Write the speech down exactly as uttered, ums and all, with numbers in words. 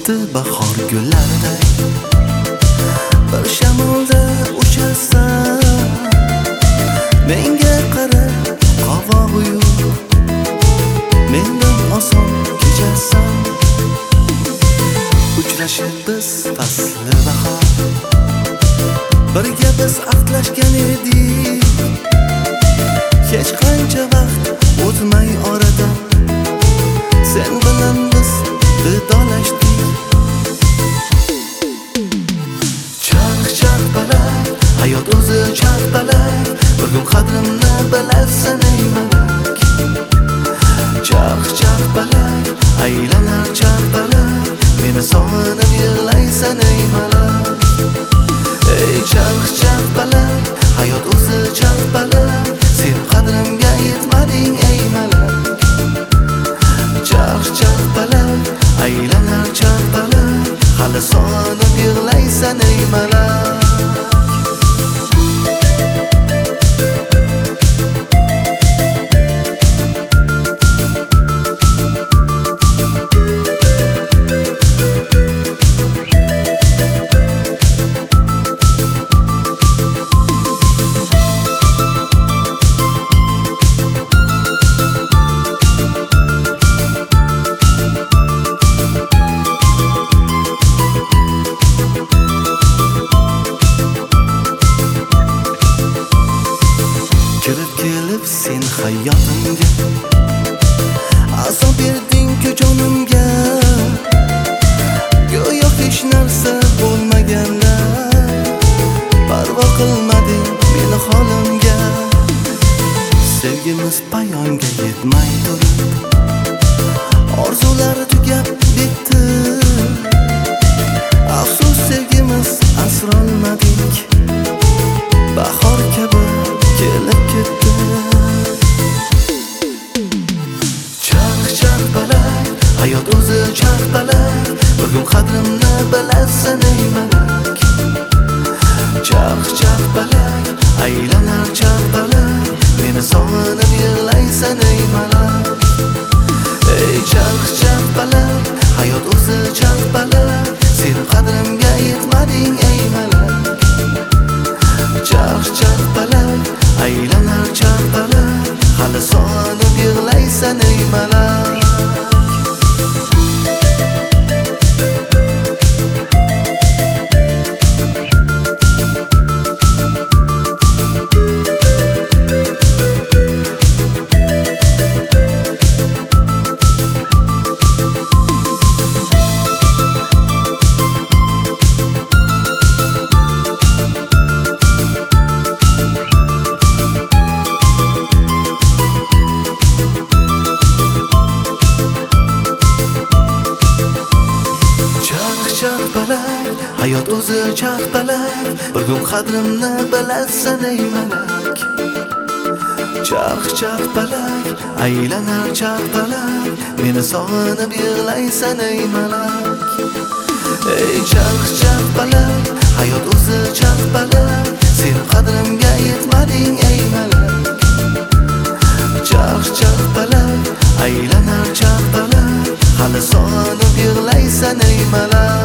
ketdi bahor gullariday. Bir shamolda ucharsan, menga qara qovog'i yo'q, mendan oson kechasan. Uchrashib biz fasli bahor, birga biz ahdlashgan edik. Hech qancha vaqt o'tmay oradan sen bilan biz vidolashdik. Charx-charx baland, hayot o'zi charx baland, bir kun qadrimni bilarsan ey malak. Charx-charx baland, aylanar charx baland, meni sog'inib yig'laysan ey malak. Ey charx-charx baland, hayot o'zi charx baland, sen qadrimga yetmading ey malak. Charx-charx baland, aylanar charx baland, hali sog'inib yig'laysan ey malak. Kirib kelib sen hayotimga, azob berding-ku jonimga. Go'yo hech narsa bo'lmaganda, parvo qilmading meni holimga. Sevgimiz poyonga yetmay turib, orzular tugab bitdi. Afsus sevgimiz asrolmadik, bahor kabi kelib ketdi. Charx-charx baland, hayot o'zi charx baland, bir kun qadrimni bilarsan ey malak. Charx-charx baland, aylanar charx baland, meni sog'inib yig'laysan ey malak. Ey charx-charx baland, hayot o'zi charx baland, sen qadrimga yetmading ey malak. Charx-charx baland, aylanar charx baland, hali sog'inib yig'laysan ey malak. Charx baland, hayot o'zi charx baland, bir kun qadrimni bilarsan ey malak. Charx-charx baland, aylanar charx baland, meni sog'inib yig'laysan ey malak. Ey charx-charx baland, hayot o'zi charx baland, sen qadrimga yetmading ey malak. Charx-charx baland, aylanar charx baland, hali sog'inib yig'laysan ey malak.